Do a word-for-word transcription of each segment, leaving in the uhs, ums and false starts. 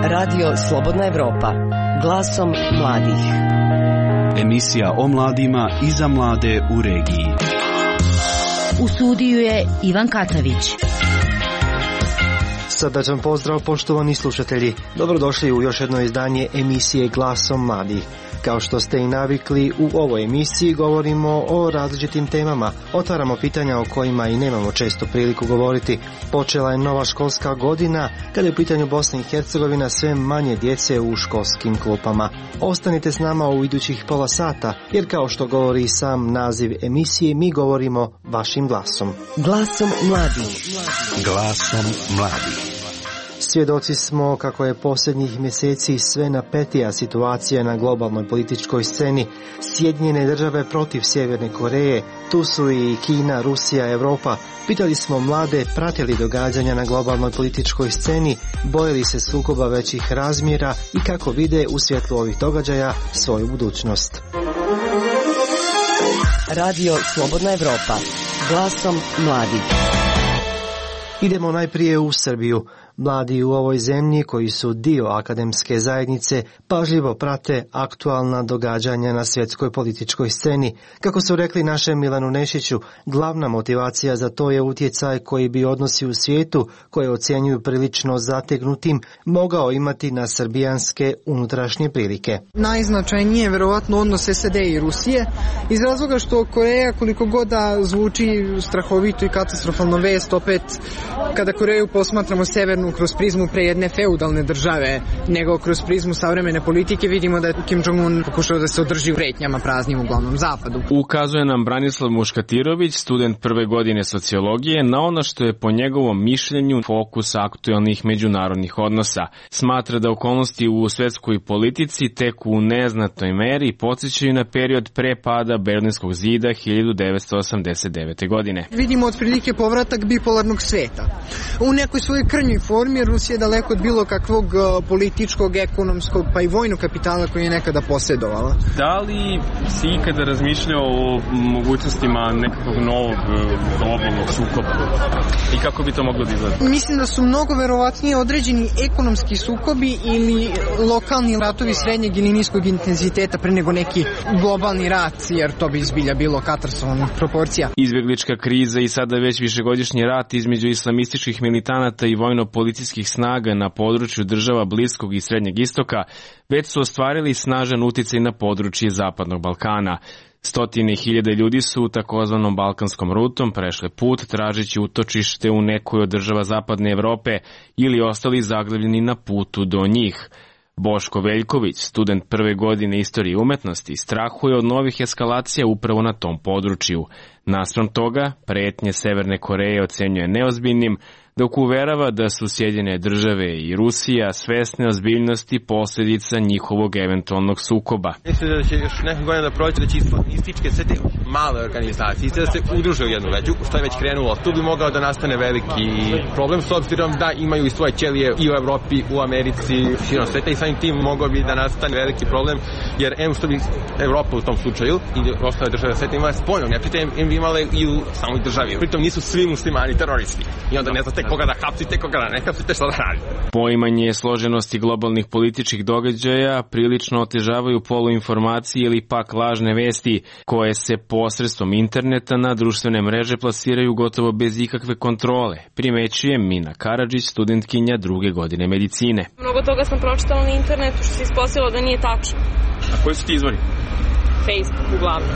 Radio Slobodna Evropa, glasom mladih. Emisija o mladima i za mlade u regiji. U studiju je Ivan Katavić. Srdačan pozdrav poštovani slušatelji. Dobrodošli u još jedno izdanje emisije Glasom mladih. Kao što ste i navikli, u ovoj emisiji govorimo o različitim temama. Otvaramo pitanja o kojima i nemamo često priliku govoriti. Počela je nova školska godina, kada je u pitanju Bosna i Hercegovina sve manje djece u školskim klupama. Ostanite s nama u idućih pola sata, jer kao što govori sam naziv emisije, mi govorimo vašim glasom. Glasom mladih. Glasom mladih. Svjedoci smo kako je posljednjih mjeseci sve napetija situacija na globalnoj političkoj sceni. Sjedinjene države protiv Sjeverne Koreje, tu su i Kina, Rusija, Europa. Pitali smo mlade, pratili događanja na globalnoj političkoj sceni, bojili se sukoba većih razmjera i kako vide u svjetlu ovih događaja svoju budućnost. Radio Slobodna Evropa, glasom mladih. Idemo najprije u Srbiju. Mladi u ovoj zemlji koji su dio akademske zajednice pažljivo prate aktualna događanja na svjetskoj političkoj sceni. Kako su rekli našem Milanu Nešiću, glavna motivacija za to je utjecaj koji bi odnosi u svijetu, koje ocjenjuju prilično zategnutim, mogao imati na srbijanske unutrašnje prilike. Najznačajnije je verovatno odnos S A D i Rusije, iz razloga što Koreja, koliko god da zvuči strahovito i katastrofalno vest, opet kada Koreju posmatramo severnu kroz prizmu pre jedne feudalne države nego kroz prizmu savremene politike, vidimo da je Kim Jong-un pokušao da se održi u pretnjama praznim u glavnom zapadu. Ukazuje nam Branislav Muškatirović, student prve godine sociologije, na ono što je po njegovom mišljenju fokus aktualnih međunarodnih odnosa. Smatra da okolnosti u svetskoj politici tek u neznatnoj meri podsjećaju na period pre pada Berlinskog zida hiljadu devetsto osamdeset devete. godine. Vidimo otprilike povratak bipolarnog sveta. U nekoj svojoj krnjoj formi Rusija je daleko od bilo kakvog političkog, ekonomskog pa i vojnog kapitala koji je nekada posjedovala. Da li si ikada razmišljao o mogućnostima nekakvog novog globalnog sukoba i kako bi to moglo da izgleda? Mislim da su mnogo verovatnije određeni ekonomski sukobi ili lokalni ratovi srednjeg ili niskog intenziteta pre nego neki globalni rat, jer to bi izbilja bilo katastrofalnih proporcija. Izbjeglička kriza i sada već višegodišnji rat između islamističkih militanata i vojno-policijskih snaga na području država Bliskog i Srednjeg istoka već su ostvarili snažan uticaj na područje Zapadnog Balkana. Stotine hiljade ljudi su takozvanom balkanskom rutom prešle put tražeći utočište u nekoj od država Zapadne Evrope ili ostali zaglavljeni na putu do njih. Boško Veljković, student prve godine istorije umetnosti, strahuje od novih eskalacija upravo na tom području. Naspram toga, pretnje Severne Koreje ocenjuje neozbiljnim, dok uverava da su Sjedinjene države i Rusija svesne ozbiljnosti posljedica njihovog eventualnog sukoba. Mislim da će još neka godina da prođe, da će islamističke sve te male organizacije da se udruže u jednu veću, što je već krenulo. Tu bi mogao da nastane veliki problem, s obzirom da imaju i svoje ćelije i u Evropi, u Americi, širom sveta, i samim tim mogao bi da nastane veliki problem, jer em što bi Evropa u tom slučaju i ostale države sveta imale spoljnog neprijatelja, em bi imale i u samoj državi. Pritom nisu svi muslimani teroristi i onda ne znate koga da hapsite, koga da ne hapsite, šta da radi. Poimanje složenosti globalnih političkih događaja prilično otežavaju poluinformacije ili pak lažne vesti koje se posredstvom interneta na društvene mreže plasiraju gotovo bez ikakve kontrole, primećuje Mina Karadžić, studentkinja druge godine medicine. Mnogo toga sam pročitala na internetu što se ispostavilo da nije tačno. A koji su ti izvori? Facebook uglavnom.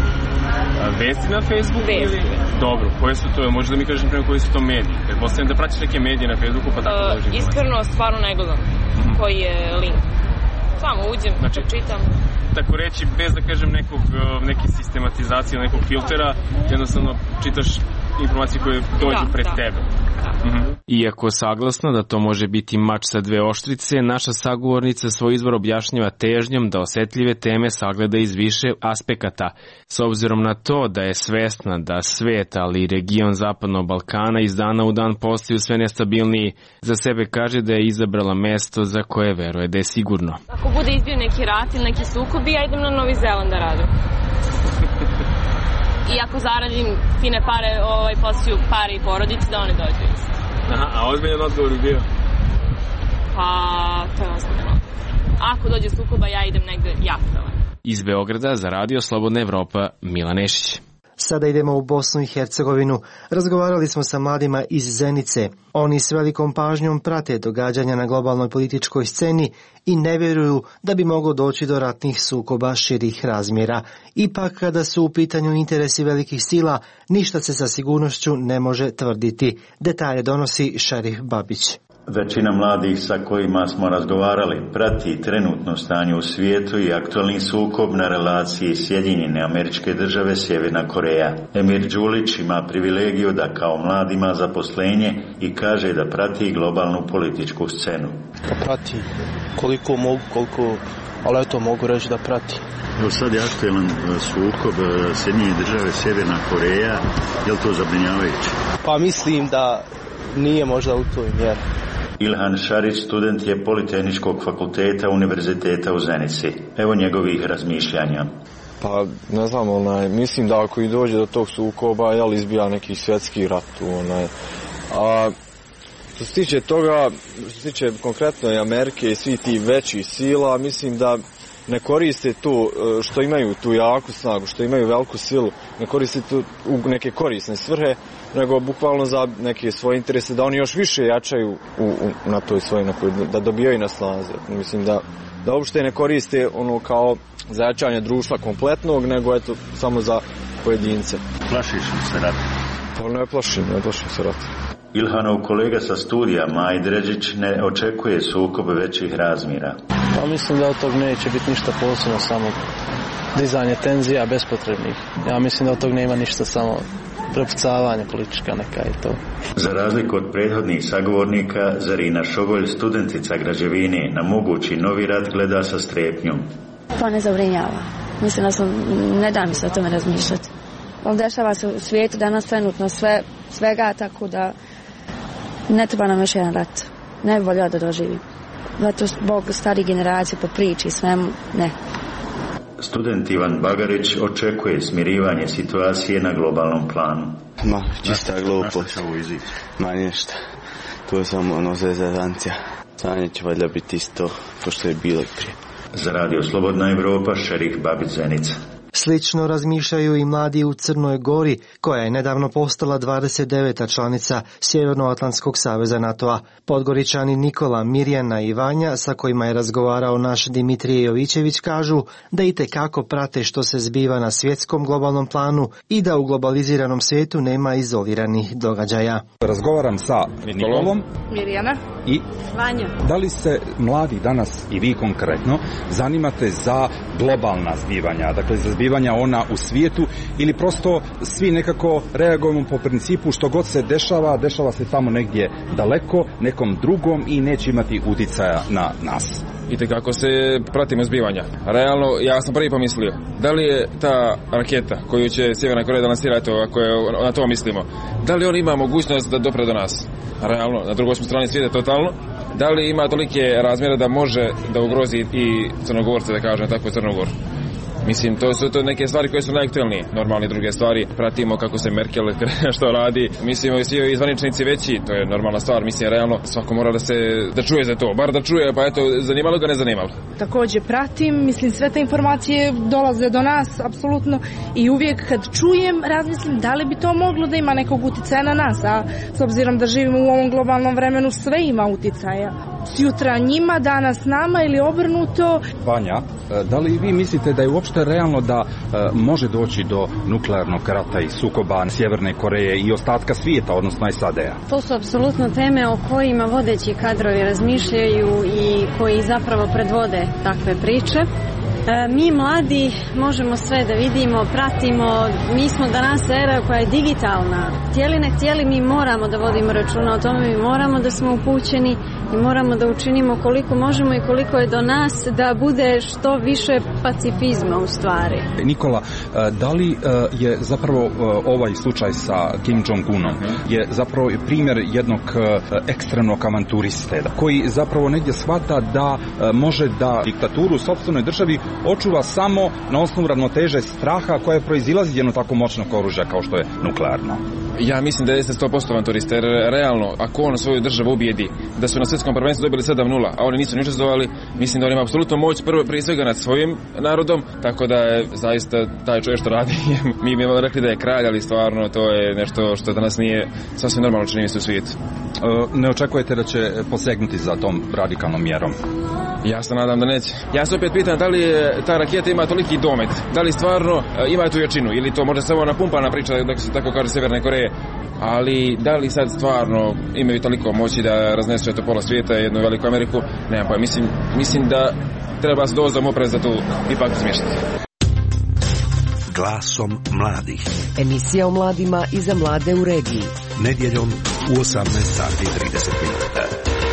Vesti na Facebooku? Vesti. Ili... Dobro, koje su to, možda da mi kažeš prema koji su to mediji? Jer postavljam da pratiš neke medije na Facebooku pa tako dođem. Uh, iskreno, stvarno ne gledam mm-hmm. koji je link. Samo uđem, znači, čitam. Tako reći, bez da kažem nekog, neke sistematizacije, nekog filtera, jednostavno čitaš informacije koje dođu da, pred da. tebe. Mm-hmm. Iako saglasno da to može biti mač sa dve oštrice, naša sagovornica svoj izvor objašnjava težnjom da osetljive teme sagleda iz više aspekata. S obzirom na to da je svesna da svet, ali i region Zapadnog Balkana iz dana u dan postaju sve nestabilniji, za sebe kaže da je izabrala mesto za koje veruje da je sigurno. Ako bude izbio neki rat ili neki sukob, ja idem na Novi Zeland da radim. I ako zaradim fine pare, ovaj, posiju pare i porodici da oni dođu. Aha, a ozbiljan odgovor je bio? Pa, to je ozbiljan ako dođe sukoba ja idem negde jahtala. Iz Beograda za Radio Slobodna Evropa, Milan Nešić. Sada idemo u Bosnu i Hercegovinu. Razgovarali smo sa mladima iz Zenice. Oni s velikom pažnjom prate događanja na globalnoj političkoj sceni i ne vjeruju da bi moglo doći do ratnih sukoba širih razmjera. Ipak, kada su u pitanju interesi velikih sila, ništa se sa sigurnošću ne može tvrditi. Detalje donosi Šerif Babić. Većina mladih sa kojima smo razgovarali prati trenutno stanje u svijetu i aktualni sukob na relaciji Sjedinjene Američke Države Sjeverna Koreja. Emir Đulić ima privilegiju da kao mlad ima zaposlenje i kaže da prati globalnu političku scenu. Pa prati koliko mogu, koliko, ali eto mogu reći da prati. Evo sad je aktualan sukob Sjedinjene Države Sjeverna Koreja, je li to zabrinjavajuće? Pa mislim da nije možda u toj mjeri. Ilhan Šarić, student je Politehničkog fakulteta Univerziteta u Zenici. Evo njegovih razmišljanja. Pa ne znam, onaj, mislim da ako i dođe do tog sukoba, jel izbija neki svjetski rat. Onaj. A što se tiče toga, što se tiče konkretno i Amerike i svi ti većih sila, mislim da ne koriste tu, što imaju tu jaku snagu, što imaju veliku silu, ne koriste tu u neke korisne svrhe, nego bukvalno za neke svoje interese, da oni još više jačaju u, u, na toj svojoj, da dobijaju na snazi. Mislim da, da uopšte ne koriste ono kao za jačanje društva kompletnog, nego eto samo za pojedince. Plašiš se rata? Pa ne plašim, ne plašim se rata. Ilhanov kolega sa studija Maj Dređić ne očekuje sukob većih razmjera. Pa mislim da od tog neće biti ništa posebno, samo dizanje tenzija bespotrebnih. Ja mislim da od tog nema ništa, samo prepucavanje politička neka i to. Za razliku od prethodnih sagovornika, Zarina Šogolj, studentica građevine, na mogući novi rat gleda sa strepnjom. To ne zabrinjava. Mislim da sam, ne da mi se o tome razmišljati. Ali dešava se u svijetu danas trenutno sve, svega, tako da ne treba nam još jedan rat. Ne bi voljela da doživim. Zato zbog starih generacija po priči svemu, ne. Student Ivan Bagarić očekuje smirivanje situacije na globalnom planu. Ma, čista glupost. Ma ništa. To je samo ono zezancija. Stanje će valjda biti isto ko što je bilo i prije. Za Radio Slobodna Evropa, Šerif Babić, Zenica. Slično razmišljaju i mladi u Crnoj Gori, koja je nedavno postala dvadeset deveta članica Sjevernoatlantskog saveza NATO-a. Podgoričani Nikola, Mirjana i Vanja, sa kojima je razgovarao naš Dimitrije Jovićević, kažu da itekako prate što se zbiva na svjetskom globalnom planu i da u globaliziranom svijetu nema izoliranih događaja. Razgovaram sa Nikolom, Mirjana i Vanja. Da li se mladi danas i vi konkretno zanimate za globalna zbivanja, dakle za zbivanja ona u svijetu, ili prosto svi nekako reagujemo po principu što god se dešava, dešava se tamo negdje daleko, nekom drugom i neće imati uticaja na nas? I kako se pratimo zbivanja. Realno, ja sam prvi pomislio, da li je ta raketa koju će Sjeverna Koreja da lansira, ako je na to mislimo, da li on ima mogućnost da dopre do nas? Realno, na drugoj smo strani svijeta totalno. Da li ima tolike razmjere da može da ugrozi i Crnogorce, da kažem tako, Crnogor? Mislim, to su to neke stvari koje su najaktualnije. Normalne druge stvari, pratimo kako se Merkel što radi. Mislimo i svi zvaničnici veći, to je normalna stvar. Mislim, realno, svako mora da se, da čuje za to. Bar da čuje, pa eto, zanimalo ga, ne zanimalo. Također pratim, mislim, sve te informacije dolaze do nas, apsolutno. I uvijek kad čujem, razmislim da li bi to moglo da ima nekog uticaja na nas. A s obzirom da živimo u ovom globalnom vremenu, sve ima uticaja. Sutra njima, danas nama ili obrnuto. Vanja, da li vi mislite da je uopšte realno da e, može doći do nuklearnog rata i sukoba Sjeverne Koreje i ostatka svijeta, odnosno S A D-a? To su apsolutno teme o kojima vodeći kadrovi razmišljaju i koji zapravo predvode takve priče. E, mi mladi možemo sve da vidimo, pratimo, mi smo danas era koja je digitalna. Htjeli ne htjeli, mi moramo da vodimo računa o tome, mi moramo da smo upućeni i moramo da učinimo koliko možemo i koliko je do nas da bude što više pacifizma u stvari. Nikola, da li je zapravo ovaj slučaj sa Kim Jong-unom je zapravo primjer jednog ekstremnog avanturiste koji zapravo negdje shvata da može da diktaturu u sopstvenoj državi očuva samo na osnovu ravnoteže straha koja proizilazi jedno tako moćnog oružja kao što je nuklearno? Ja mislim da jeste sto posto avanturist, jer realno, ako on svoju državu ubijedi da su na svjetskom prvenstvu dobili sedam nula, a oni nisu ni učestvovali, mislim da on ima apsolutno moć prvo prije svega nad svojim narodom, tako da je zaista taj čovjek što radi, mi bi rekli da je kralj, ali stvarno to je nešto što danas nije sasvim normalno, čini mi se u svijetu. Ne očekujete da će posegnuti za tom radikalnom mjerom? Ja se nadam da neće. Ja se opet pitam da li ta raketa ima toliki domet, da li stvarno ima tu jačinu ili to možda samo napumpana priča, da se tako kaže Sjeverne Koreje, ali da li sad stvarno imaju toliko moći da raznesu eto pola svijeta, jednu veliku Ameriku, nemam pojma. Mislim, mislim da treba s dozom opreza tu ipak izmještati. Glasom mladih. Emisija o mladima i za mlade u regiji. Nedjeljom u osamnaest sati i trideset minuta.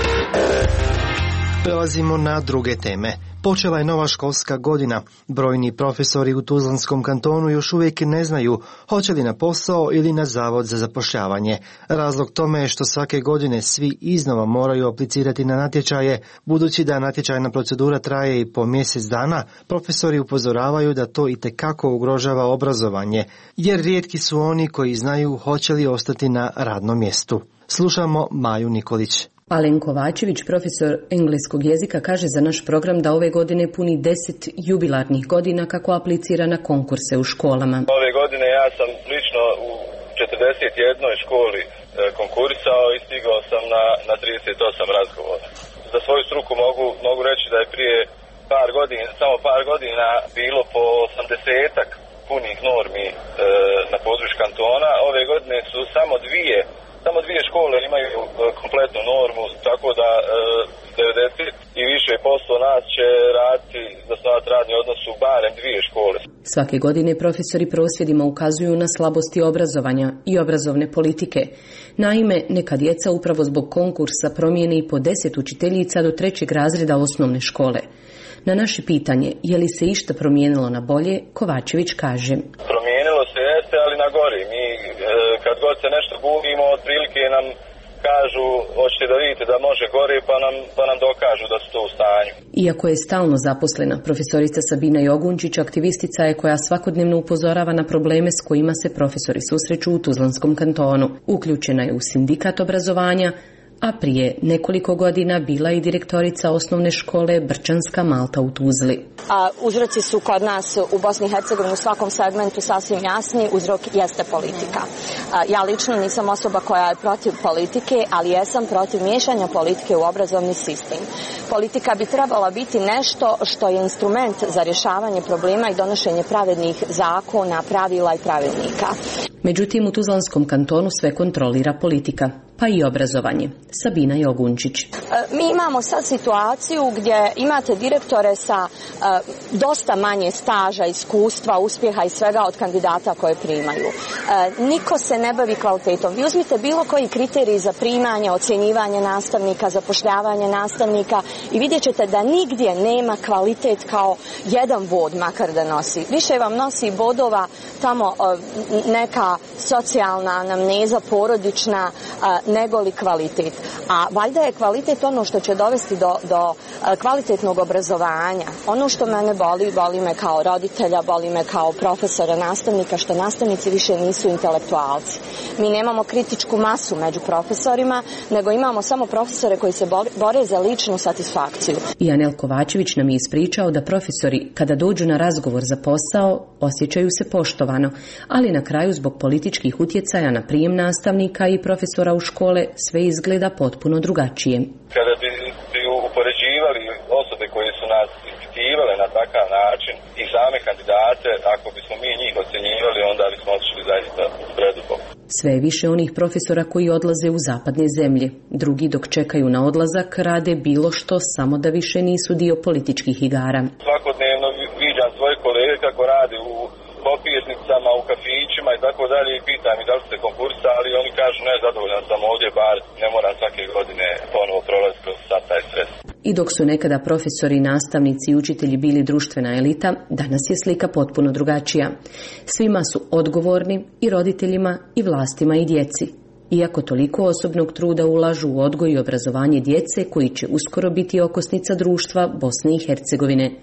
Prelazimo na druge teme. Počela je nova školska godina. Brojni profesori u Tuzlanskom kantonu još uvijek ne znaju hoće li na posao ili na zavod za zapošljavanje. Razlog tome je što svake godine svi iznova moraju aplicirati na natječaje. Budući da natječajna procedura traje i po mjesec dana, profesori upozoravaju da to itekako ugrožava obrazovanje, jer rijetki su oni koji znaju hoće li ostati na radnom mjestu. Slušamo Maju Nikolić. Alen Kovačević, profesor engleskog jezika, kaže za naš program da ove godine puni deset jubilarnih godina kako aplicira na konkurse u školama. Ove godine ja sam lično u četrdeset jednoj školi konkurisao i stigao sam na, na trideset osam razgovora. Za svoju struku mogu, mogu reći da je prije par godina, samo par godina bilo po osamdesetak punih normi e, na području kantona. Ove godine su samo dvije Samo dvije škole imaju kompletnu normu, tako da e, devedeset i više posto nas će raditi, zasnovati radni odnos u barem dvije škole. Svake godine profesori prosvjedima ukazuju na slabosti obrazovanja i obrazovne politike. Naime, neka djeca upravo zbog konkursa promijene i po deset učiteljica do trećeg razreda osnovne škole. Na naše pitanje je li se išta promijenilo na bolje, Kovačević kaže: Promijenilo se jeste, ali na gori. Mi e, kad god se nešto bunimo, otprilike nam kažu hoćete da vidite da može gore, pa nam, pa nam dokažu da su to u stanju. Iako je stalno zaposlena, profesorica Sabina Jogunčić aktivistica je koja svakodnevno upozorava na probleme s kojima se profesori susreću u Tuzlanskom kantonu. Uključena je u sindikat obrazovanja, a prije nekoliko godina bila i direktorica osnovne škole Brčanska Malta u Tuzli. A, uzroci su kod nas u Bosni i Hercegovini u svakom segmentu sasvim jasni, uzrok jeste politika. A, ja lično nisam osoba koja je protiv politike, ali jesam protiv miješanja politike u obrazovni sistem. Politika bi trebala biti nešto što je instrument za rješavanje problema i donošenje pravednih zakona, pravila i pravilnika. Međutim, u Tuzlanskom kantonu sve kontrolira politika, pa i obrazovanje. Sabina Jogunčić. Mi imamo sad situaciju gdje imate direktore sa uh, dosta manje staža, iskustva, uspjeha i svega od kandidata koje primaju. Uh, niko se ne bavi kvalitetom. Vi uzmite bilo koji kriterij za primanje, ocjenjivanje nastavnika, zapošljavanje nastavnika i vidjet ćete da nigdje nema kvalitet kao jedan bod makar da nosi. Više vam nosi bodova tamo uh, neka socijalna anamneza, porodična, uh, nego li kvalitet. A valjda je kvalitet ono što će dovesti do, do kvalitetnog obrazovanja. Ono što mene boli, boli me kao roditelja, boli me kao profesora, nastavnika, što nastavnici više nisu intelektualci. Mi nemamo kritičku masu među profesorima, nego imamo samo profesore koji se bore za ličnu satisfakciju. I Anel Kovačević nam je ispričao da profesori, kada dođu na razgovor za posao, osjećaju se poštovano, ali na kraju zbog političkih utjecaja na prijem nastavnika i profesora u škole sve izgleda potpuno drugačije. Kada bi, bi upoređivali osobe koje su nas ispitivale na takav način i same kandidate, ako bismo mi njih ocjenjivali, onda bismo otišli zaista preduboko. Sve je više onih profesora koji odlaze u zapadne zemlje. Drugi dok čekaju na odlazak rade bilo što samo da više nisu dio političkih igara. Svakodnevno viđam svoje kolege kako rade u popjetnicama, u kafićima i tako dalje i pitam i da li ste konkursali, oni kažu ne, zadovoljan sam ovdje, bar ne moram svake godine ponovo prolaziti kroz sad taj stres. I dok su nekada profesori, nastavnici i učitelji bili društvena elita, danas je slika potpuno drugačija. Svima su odgovorni i roditeljima i vlastima i djeci. Iako toliko osobnog truda ulažu u odgoj i obrazovanje djece koji će uskoro biti okosnica društva Bosne i Hercegovine.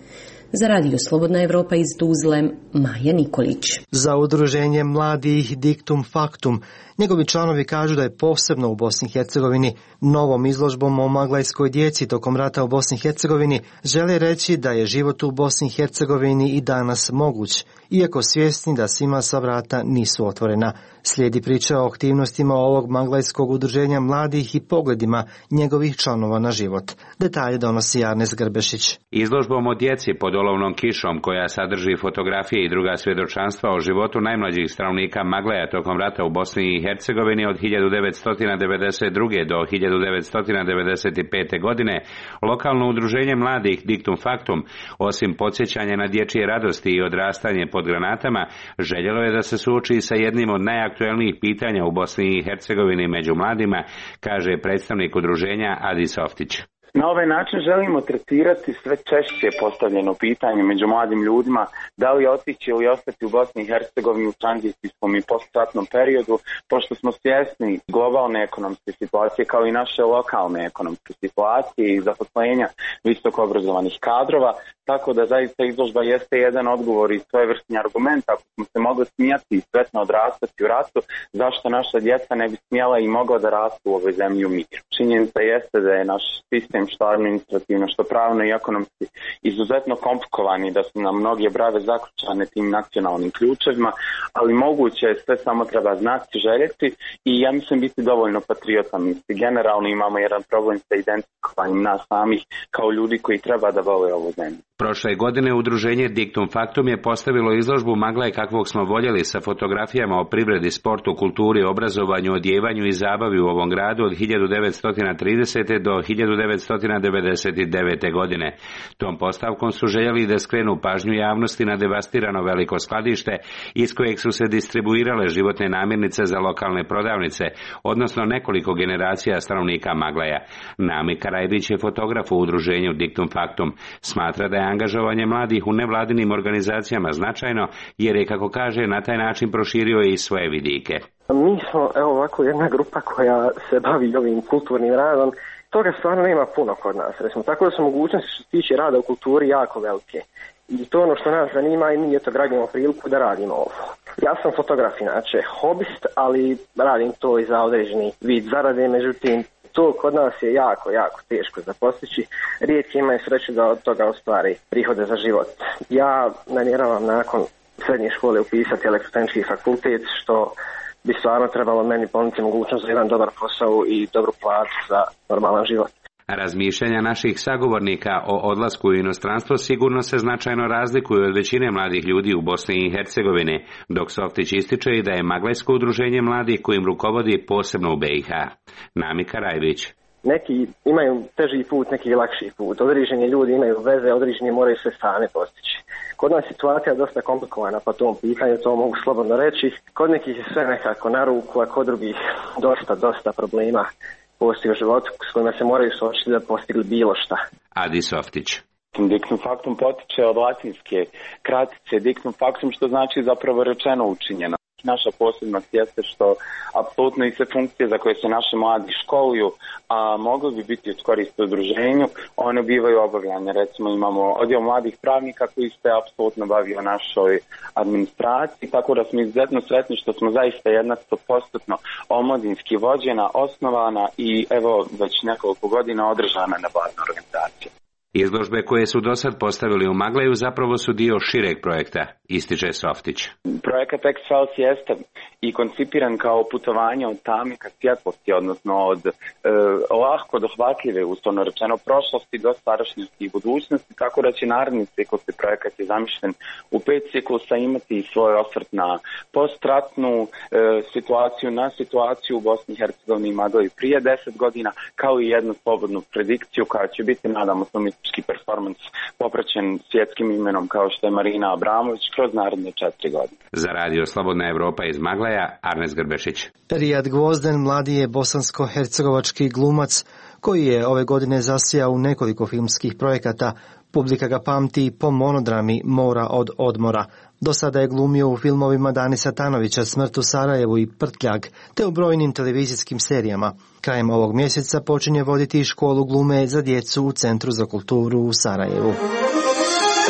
Za radio Slobodna Evropa iz Tuzle, Maja Nikolić. Za udruženje mladih Dictum Factum, njegovi članovi kažu da je posebno u Bosni i Hercegovini novom izložbom o maglajskoj djeci tokom rata u Bosni i Hercegovini žele reći da je život u Bosni i Hercegovini i danas moguć, iako svjesni da svima sva vrata nisu otvorena. Slijedi priča o aktivnostima ovog maglajskog udruženja mladih i pogledima njegovih članova na život. Detalje donosi Arnes Grbešić. Izložbom o djeci pod olovnom kišom, koja sadrži fotografije i druga svjedočanstva o životu najmlađih stanovnika Maglaja tokom rata u Bosni i Hercegovini od hiljadu devetsto devedeset druge do hiljadu devetsto devedeset pete godine, lokalno udruženje mladih Dictum Factum, osim podsjećanja na dječje radosti i odrastanje pod granatama, željelo je da se suoči sa jednim od najaktuelnijih pitanja u Bosni i Hercegovini među mladima, kaže predstavnik udruženja Adi Softić. Na ovaj način želimo tretirati sve češće postavljeno pitanje među mladim ljudima da li otići ili ostati u Bosni i Hercegovini u tranzicijskom i postratnom periodu, pošto smo svjesni globalne ekonomske situacije kao i naše lokalne ekonomske situacije i zaposlenja visoko obrazovanih kadrova, tako da zaista izložba jeste jedan odgovor i svojevrsni argument. Ako smo se mogli smijati i sretno odrastati u ratu, zašto naša djeca ne bi smjela i mogla da rastu u ovoj zemlji u miru? Činjenica jeste da je naš sistem što administrativno, što pravno i ekonomski izuzetno komplikovan i da su nam mnoge brave zaključane tim nacionalnim ključevima, ali moguće je, sve samo treba znati, željeti i ja mislim biti dovoljno patriotan. Generalno imamo jedan problem sa identifikovanjem nas samih kao ljudi koji treba da vole ovu zemlju. Prošle godine udruženje Dictum Factum je postavilo izložbu Maglaj kakvog smo voljeli sa fotografijama o privredi, sportu, kulturi, obrazovanju, odjevanju i zabavi u ovom gradu od hiljadu devetsto tridesete do hiljadu devetsto devedeset devete godine. Tom postavkom su željeli da skrenu pažnju javnosti na devastirano veliko skladište iz kojeg su se distribuirale životne namirnice za lokalne prodavnice, odnosno nekoliko generacija stanovnika Maglaja. Nami Karajbić je fotograf u udruženju Dictum Factum. Smatra da je angažovanje mladih u nevladinim organizacijama značajno, jer je, kako kaže, na taj način proširio i svoje vidike. Mi smo, evo ovako, jedna grupa koja se bavi ovim kulturnim radom. Toga stvarno nema puno kod nas, recimo, tako da su mogućnosti što se tiče rada u kulturi jako velike. I to ono što nas zanima i mi eto gradimo priliku da radimo ovo. Ja sam fotograf inače, hobist, ali radim to i za određeni vid zarade, međutim, to kod nas je jako, jako teško za postići. Rijetki imaju sreću da od toga ostvari prihode za život. Ja namjeravam nakon srednje škole upisati elektrotehnički fakultet, što bi stvarno trebalo meni ponuditi mogućnost za jedan dobar posao i dobru platu za normalan život. Razmišljanja naših sagovornika o odlasku u inostranstvo sigurno se značajno razlikuju od većine mladih ljudi u Bosni i Hercegovini, dok Softić ističe i da je Maglajsko udruženje mladih kojim rukovodi posebno u B i H. Nami Karajbić. Neki imaju teži put, neki lakši put. Određeni ljudi imaju veze, određeni moraju sve same postići. Kod nas situacija je dosta komplikovana po tom pitanju, to mogu slobodno reći. Kod nekih je sve nekako na ruku, a kod drugih dosta, dosta problema postoji u životu s kojima se moraju suočiti da postigli bilo šta. Adi Softić. Dictum Factum potiče od latinske kratice Dictum Factum, što znači zapravo rečeno učinjeno. Naša posebnost jeste što apsolutno i sve funkcije za koje se naši mladi školuju, a mogli bi biti od koristi udruženju, one bivaju obavljane. Recimo imamo odjel mladih pravnika koji se apsolutno bavi o našoj administraciji, tako da smo izuzetno sretni što smo zaista jedna sto posto omladinski vođena, osnovana i evo već nekoliko godina održana nevladna organizacija. Izložbe koje su do sad postavili u Maglaju zapravo su dio šireg projekta, ističe Softić. Projekat X-Files jeste i koncipiran kao putovanje od tame ka svjetlosti, odnosno od e, lahko dohvatljive, uslovno rečeno, prošlosti do sadašnjosti i budućnosti, tako da će naredni ciklus, projekat je zamišljen u pet ciklusa, imati svoj osvrt na postratnu e, situaciju, na situaciju u Bosni i Hercegovini i Maglaji prije deset godina, kao i jednu slobodnu predikciju koja će biti, nadamo se, umjetnički performans popraćen svjetskim imenom kao što je Marina Abramović kroz naredne četiri godine. Za radio Slobodna Evropa iz Maglaja, Arnes Grbešić. Rijad Gvozden mladi je bosansko-hercegovački glumac koji je ove godine zasijao u nekoliko filmskih projekata. Publika ga pamti po monodrami Mora od odmora. Do sada je glumio u filmovima Dani Satanovića Smrt u Sarajevu i Prtljag, te u brojnim televizijskim serijama. Krajem ovog mjeseca počinje voditi školu glume za djecu u Centru za kulturu u Sarajevu.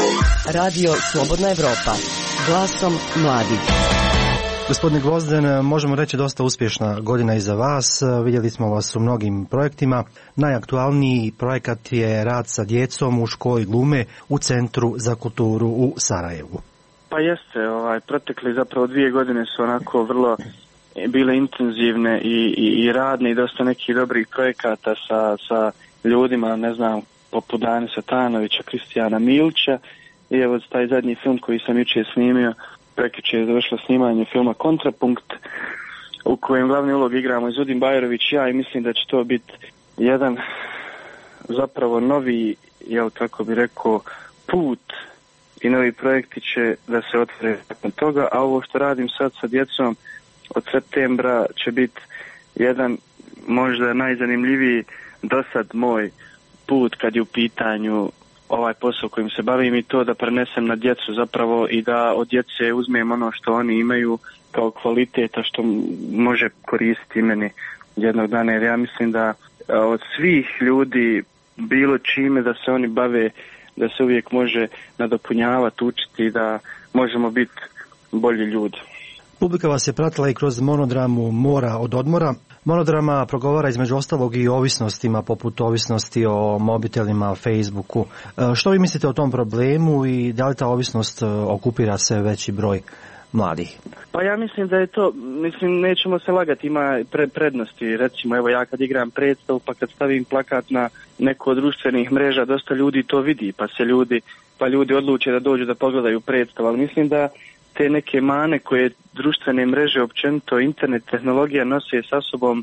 Radio Slobodna Evropa. Glasom mladih. Gospodine Gvozden, možemo reći dosta uspješna godina iza vas. Vidjeli smo vas u mnogim projektima. Najaktualniji projekat je rad sa djecom u školi glume u Centru za kulturu u Sarajevu. Pa jeste, ovaj, protekli zapravo dvije godine su onako vrlo bile intenzivne i, i, i radne i dosta nekih dobrih projekata sa, sa ljudima, ne znam, poput Dane Satanovića, Kristijana Milića i evo taj zadnji film koji sam jučer snimio, prekjuče je završilo snimanje filma Kontrapunkt u kojem glavni ulog igramo Izudin Bajrović i ja i mislim da će to biti jedan zapravo novi, jel kako bi rekao, put i novi projekti će da se otvore nakon toga, a ovo što radim sad sa djecom od septembra će biti jedan možda najzanimljiviji do sad moj put kad je u pitanju ovaj posao kojim se bavim i to da prenesem na djecu zapravo i da od djece uzmem ono što oni imaju kao kvaliteta što može koristiti meni jednog dana, jer ja mislim da od svih ljudi bilo čime da se oni bave, da se uvijek može nadopunjavati, učiti i da možemo biti bolji ljudi. Publika vas je pratila i kroz monodramu Mora od odmora. Monodrama progovara između ostalog i o ovisnostima, poput ovisnosti o mobitelima, Facebooku. Što vi mislite o tom problemu i da li ta ovisnost okupira sve veći broj mladih? Pa ja mislim da je to, mislim, nećemo se lagati, ima pre, prednosti. Recimo, evo ja kad igram predstavu, pa kad stavim plakat na neko od društvenih mreža, dosta ljudi to vidi, pa se ljudi, pa ljudi odluče da dođu da pogledaju predstavu, ali mislim da te neke mane koje društvene mreže, općenito internet, tehnologija nose sa sobom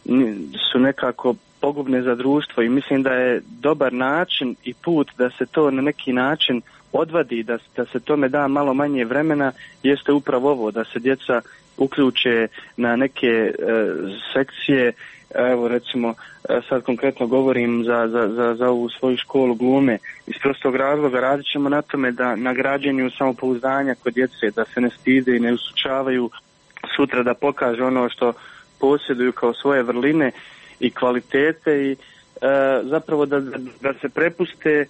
su nekako pogubne za društvo i mislim da je dobar način i put da se to na neki način odvadi, da, da se tome da malo manje vremena, jeste upravo ovo, da se djeca uključe na neke e, sekcije. Evo recimo, sad konkretno govorim za, za, za, za ovu svoju školu glume. Iz prostog razloga radit ćemo na tome da na građenju samopouzdanja kod djece, da se ne stide i ne usučavaju sutra da pokažu ono što posjeduju kao svoje vrline i kvalitete i e, zapravo da, da, da se prepuste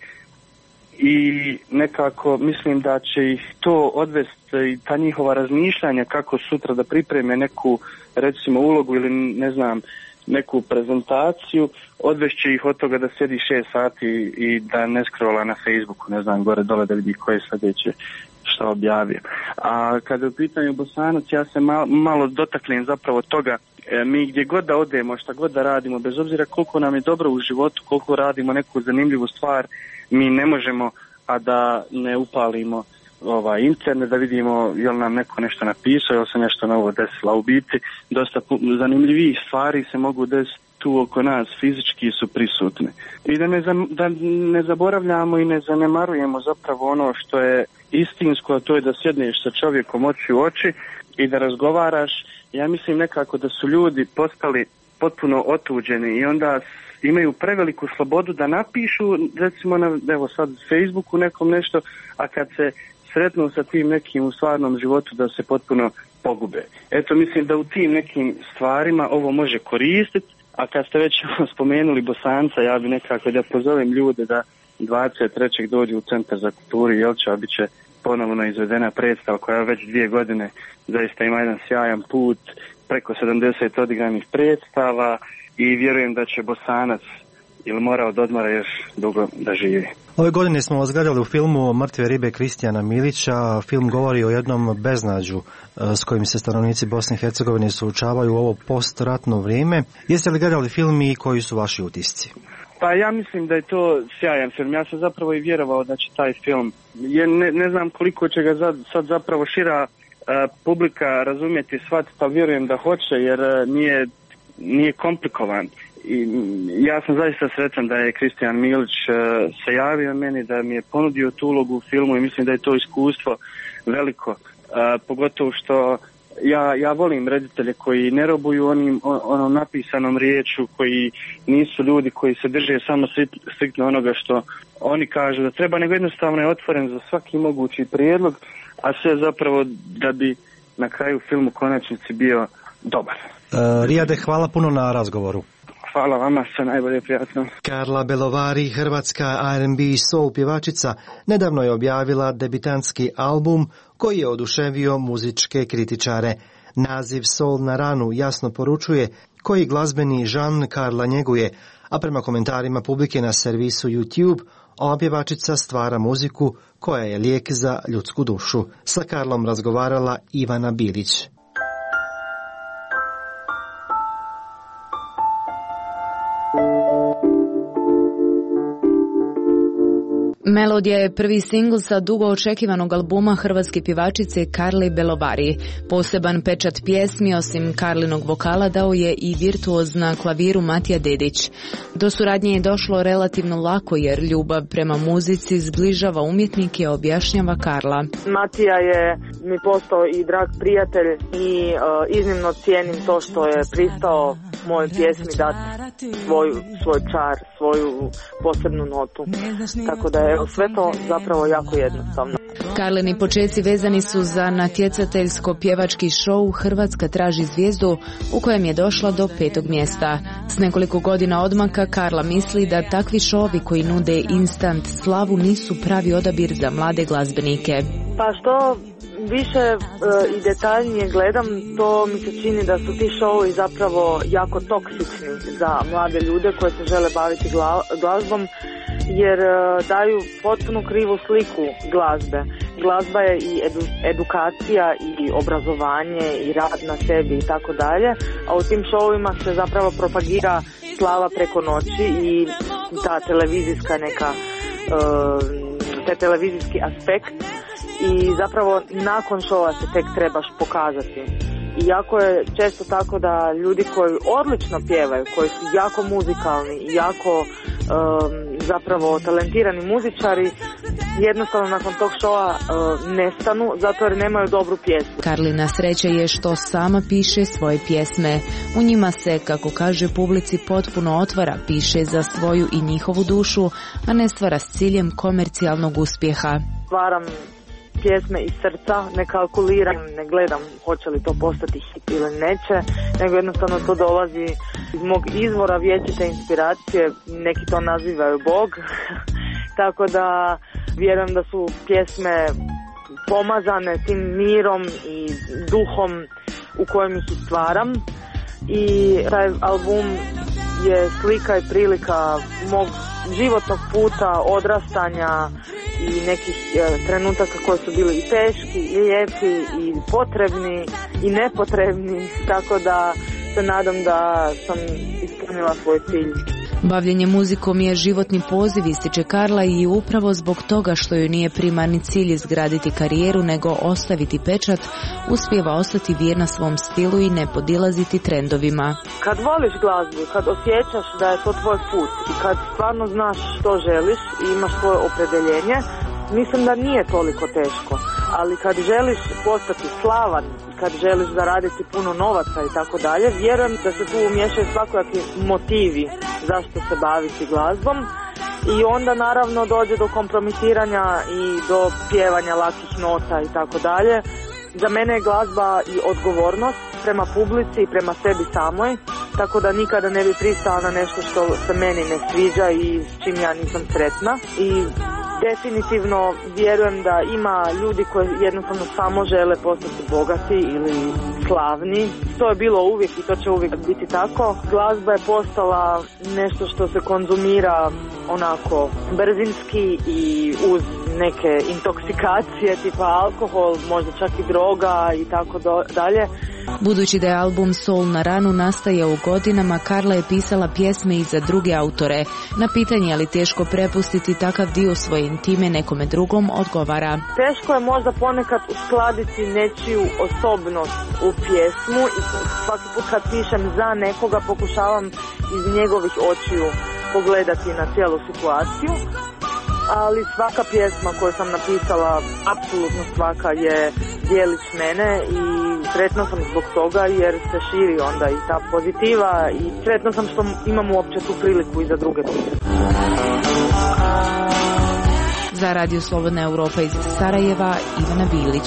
i nekako mislim da će ih to odvesti i ta njihova razmišljanja kako sutra da pripreme neku recimo ulogu ili ne znam neku prezentaciju, odvešće ih od toga da sjedi šest sati i da ne scrolla na Facebooku, ne znam, gore dole da vidi koje sljedeće što objavio. A kada je u pitanju Bosanac, ja se malo, malo dotaknem zapravo toga, e, mi gdje god da odemo, šta god da radimo, bez obzira koliko nam je dobro u životu, koliko radimo neku zanimljivu stvar, mi ne možemo, a da ne upalimo ovaj internet, da vidimo je li nam neko nešto napisao, je li se nešto novo desilo. U biti, dosta zanimljivih stvari se mogu desiti tu oko nas, fizički su prisutne. I da ne, da ne zaboravljamo i ne zanemarujemo zapravo ono što je istinsko, a to je da sjedneš sa čovjekom oči u oči i da razgovaraš. Ja mislim nekako da su ljudi postali potpuno otuđeni i onda imaju preveliku slobodu da napišu, recimo na, evo sad Facebooku nekom nešto, a kad se sretnu sa tim nekim u stvarnom životu da se potpuno pogube. Eto, mislim da u tim nekim stvarima ovo može koristiti, a kad ste već spomenuli Bosanca, ja bi nekako da pozovem ljude da dvadeset trećeg dođu u Centar za kulturu Jelča, bit će ponovno izvedena predstava koja već dvije godine zaista ima jedan sjajan put, preko sedamdeset odigranih predstava i vjerujem da će Bosanac ili Mora od odmora još dugo da živi. Ove godine smo vas gledali u filmu Mrtve ribe Kristijana Milića. Film govori o jednom beznađu s kojim se stanovnici Bosne i Hercegovine suočavaju u ovo postratno vrijeme. Jeste li gledali film i koji su vaši utisci? Pa ja mislim da je to sjajan film. Ja sam zapravo i vjerovao da će taj film, je, ne, ne znam koliko će ga sad, sad zapravo šira uh, publika razumjeti, shvatiti, pa vjerujem da hoće jer uh, nije, nije komplikovan. I ja sam zaista sretan da je Kristijan Milić uh, se javio meni, da mi je ponudio tu ulogu u filmu i mislim da je to iskustvo veliko, uh, pogotovo što ja, ja volim reditelje koji ne robuju onim, onom napisanom riječu, koji nisu ljudi koji se drže samo striktno onoga što oni kažu da treba, nego jednostavno je otvoren za svaki mogući prijedlog, a sve zapravo da bi na kraju film u konačnici bio dobar. Uh, Rijade, hvala puno na razgovoru. hvala vama, sve najbolje, prijatno. Karla Belovari, hrvatska R and B soul pjevačica, nedavno je objavila debitantski album koji je oduševio muzičke kritičare. Naziv Soul na ranu jasno poručuje koji glazbeni žanr Karla njeguje, a prema komentarima publike na servisu YouTube, ova pjevačica stvara muziku koja je lijek za ljudsku dušu. Sa Karlom razgovarala Ivana Bilić. Melodija je prvi singl sa dugo očekivanog albuma hrvatske pjevačice Karle Belovari. Poseban pečat pjesmi, osim Karlinog vokala, dao je i virtuoz na klaviru Matija Dedić. Do suradnje je došlo relativno lako jer ljubav prema muzici zbližava umjetnike, objašnjava Karla. Matija je mi postao i drag prijatelj i uh, iznimno cijenim to što je pristao mojoj pjesmi dati svoju, svoj čar, svoju posebnu notu. Tako da je sve to zapravo jako jednostavno. Karlini počeci vezani su za natjecateljsko pjevački show Hrvatska traži zvijezdu, u kojem je došla do petog mjesta. S nekoliko godina odmaka Karla misli da takvi šovi koji nude instant slavu nisu pravi odabir za mlade glazbenike. Pa što više e, i detaljnije gledam, to mi se čini da su ti šovi zapravo jako toksični za mlade ljude koji se žele baviti gla, glazbom, jer e, daju potpuno krivu sliku glazbe. Glazba je i edu, edukacija i obrazovanje i rad na sebi i tako dalje, a u tim šovima se zapravo propagira slava preko noći i ta televizijska neka e, taj televizijski aspekt. I zapravo nakon šova se tek trebaš pokazati. I jako je često tako da ljudi koji odlično pjevaju, koji su jako muzikalni i jako um, zapravo talentirani muzičari, jednostavno nakon tog šova uh, nestanu zato jer nemaju dobru pjesmu. Karlina sreća je što sama piše svoje pjesme. U njima se, kako kaže publici, potpuno otvara, piše za svoju i njihovu dušu, a ne stvara s ciljem komercijalnog uspjeha. Stvaram pjesme iz srca, ne kalkuliram, ne gledam hoće li to postati hit ili neće, nego jednostavno to dolazi iz mog izvora vječite inspiracije, neki to nazivaju Bog, tako da vjerujem da su pjesme pomazane tim mirom i duhom u kojem ih stvaram i taj album je slika i prilika mog životnog puta, odrastanja i nekih e, trenutaka koji su bili i teški, i lijepi, i potrebni, i nepotrebni, tako da se nadam da sam ispunila svoj cilj. Bavljenje muzikom je životni poziv, ističe Karla, i upravo zbog toga što joj nije primarni cilj izgraditi karijeru nego ostaviti pečat, uspijeva ostati vjerna svom stilu i ne podilaziti trendovima. Kad voliš glazbu, kad osjećaš da je to tvoj put i kad stvarno znaš što želiš i imaš svoje opredjeljenje, mislim da nije toliko teško. Ali kad želiš postati slavan, kad želiš zaraditi puno novaca i tako dalje, vjerujem da se tu umiješaju svakojaki motivi zašto se baviti glazbom i onda naravno dođe do kompromitiranja i do pjevanja lakih nota i tako dalje. Za mene je glazba i odgovornost prema publici i prema sebi samoj, tako da nikada ne bi pristala na nešto što se meni ne sviđa i s čim ja nisam sretna. I definitivno vjerujem da ima ljudi koji jednostavno samo žele postati bogati ili slavni. To je bilo uvijek i to će uvijek biti tako. Glazba je postala nešto što se konzumira onako brzinski i uz neke intoksikacije tipa alkohol, možda čak i droga i tako dalje. Budući da je album Soul na ranu nastajao u godinama, Karla je pisala pjesme i za druge autore. Na pitanje je li teško prepustiti takav dio svoje intime nekome drugom, odgovara: teško je možda ponekad uskladiti nečiju osobnost u pjesmu i svaki put kad pišem za nekoga pokušavam iz njegovih očiju pogledati na cijelu situaciju. Ali svaka pjesma koju sam napisala, apsolutno svaka je dijelić mene i sretna sam zbog toga jer se širi onda i ta pozitiva i sretna sam što imam uopće tu priliku i za druge pisati. Za Radio Slobodna Europa iz Sarajeva, Ivana Bilić.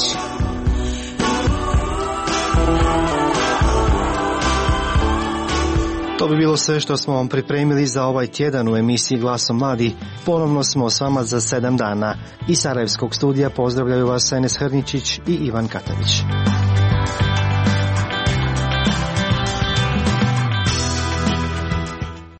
To To bi bilo sve što smo vam pripremili za ovaj tjedan u emisiji Glasom mladih. Ponovno smo s vama za sedam dana. Iz Sarajevskog studija pozdravljaju vas Enes Hrničić i Ivan Katavić.